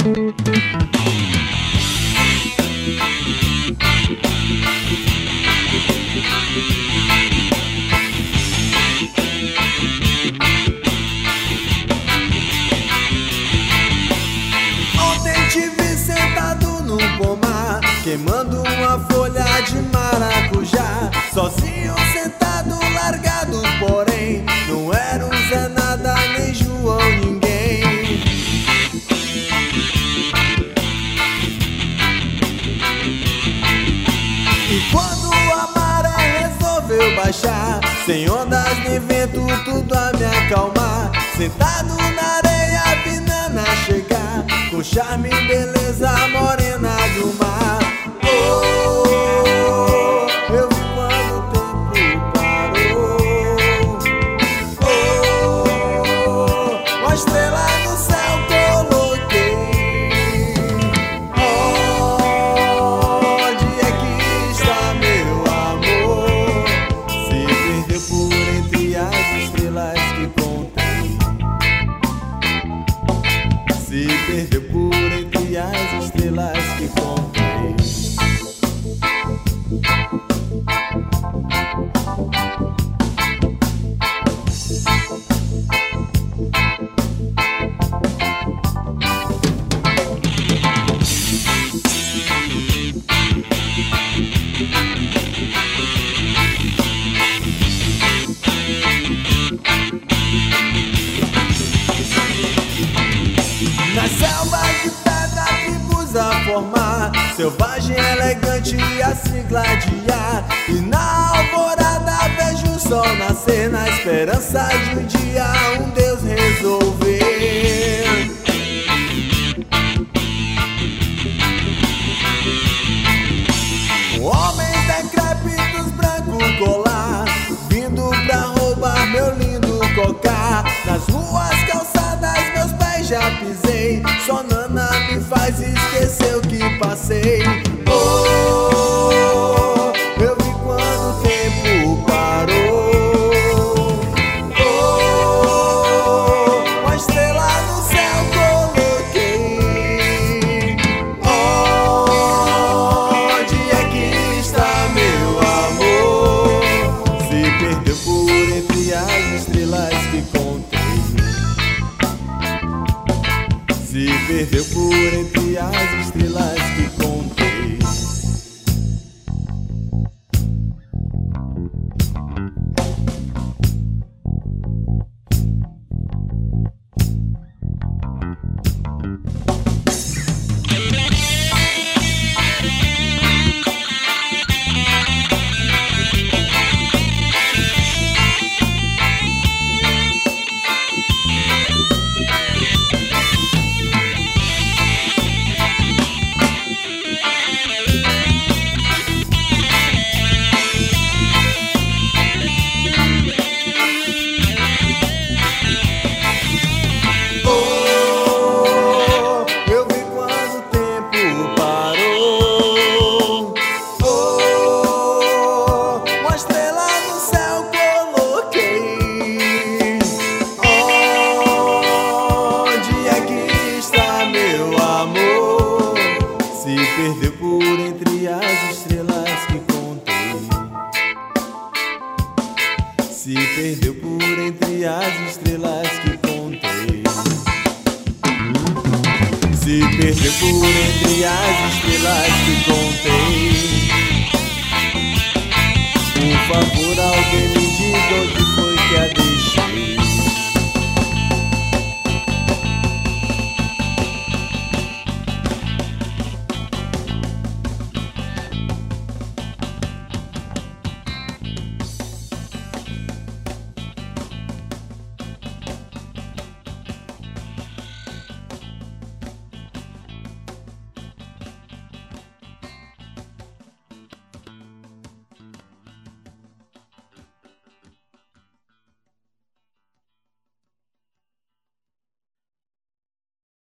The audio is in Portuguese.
Ontem te vi sentado no pomar, queimando uma folha de maracujá. Sozinho, sentado, largado, porém não era um Zé Nada, nem João ninguém. E quando a maré resolveu baixar, sem ondas nem vento, tudo a me acalmar, sentado na areia, vi Nana chegar, com charme e beleza morena do mar. Oh, eu vi quando o tempo parou. Oh, uma estrela no céu coloquei. Onde é que está meu amor? Se perdeu por entre as estrelas que contei. Se perdeu por entre as estrelas que contei. Nas selvas de pedra, tribos a formar, selvagem, elegante a se gladiar. E na alvorada vejo o sol nascer, na esperança de um dia um Deus resolver. Homens decrépitos, branco colar, vindo pra roubar meu lindo cocar. Nas ruas, calçadas, meus pés já pisei, só Nana me faz esquecer o que passei. Oh, eu vi quando o tempo parou. Oh, uma estrela no céu coloquei. Onde é que está meu amor? Se perdeu por entre as estrelas que contei. Se perdeu por entre as estrelas que contei. Perdeu por entre as estrelas que contei. Se perdeu por entre as estrelas que contei. Se perdeu por entre as estrelas